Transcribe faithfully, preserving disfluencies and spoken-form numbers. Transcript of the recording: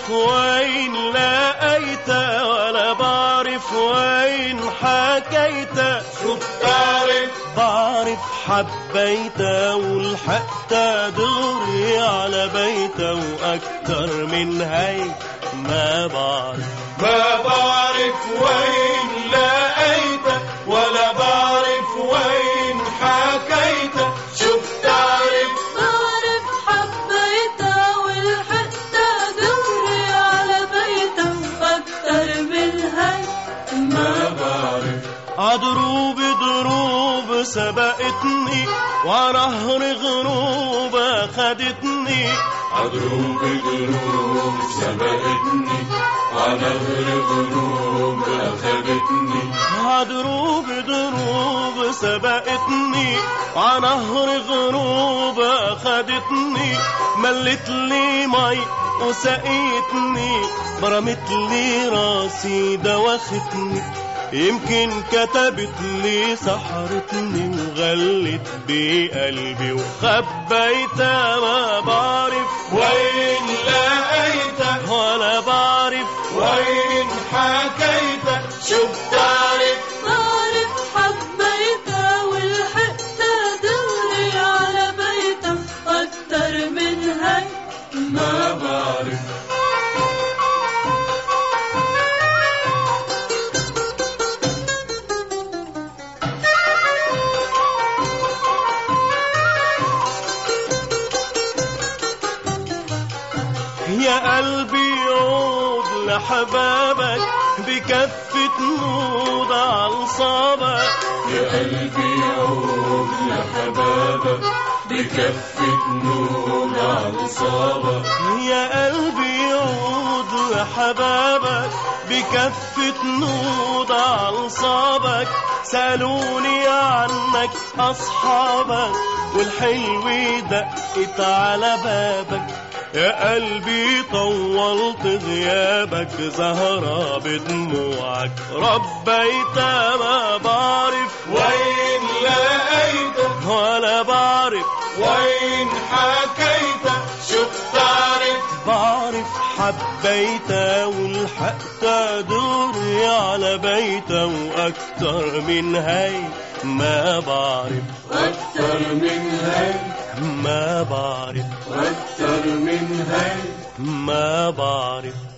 بعرف وين لقيتها ولا بعرف وين حكيتها. شو بتعرف؟ بعرف حبيتها ولحقتها دغري على بيتها، وأكتر من هيك ما بعرف. ما بعرف وين لقيتها ولا بعرف وين حكيتها. شو بتعرف؟ بعرف حبيتها ولحقتها دغري على بيتها، وأكتر من هيك ما بعرف. عدروب دروب سبقتني ونهر غروب أخدتني. عدروب دروب سبقتني ونهر غروب أخدتني. عدروب دروب سبقتني ونهر غروب أخدتني. ملت لي مي وسقيتني، برمت لي راسي دوختني. يمكن كتبت لي سحرتني وغلت بقلبي وخبيتها. ما بعرف وين لقيتها ولا بعرف وين حكيتها. شو بتعرف؟ بعرف حبيتها ولحقتها دغري على بيتها، أكتر من هيك ما بعرف. يا قلبي عود لحبابك بكفة نود عالصابك. يا قلبي عود لحبابك بكفة نور عالصابك. يا قلبي عود لحبابك بكفة نود عالصابك. سألوني عنك أصحابك والحلوة دقت على بابك. يا قلبي طولت غيابك زهرة بدموعك ربيتها. ما بعرف وين لقيتها ولا بعرف وين حكيتها. شو بتعرف؟ بعرف حبيتها ولحقتها دغري على بيتها، وأكتر من هيك ما بعرف. أكتر من هيك ما بعرف أكتر من هيك ما بعرف.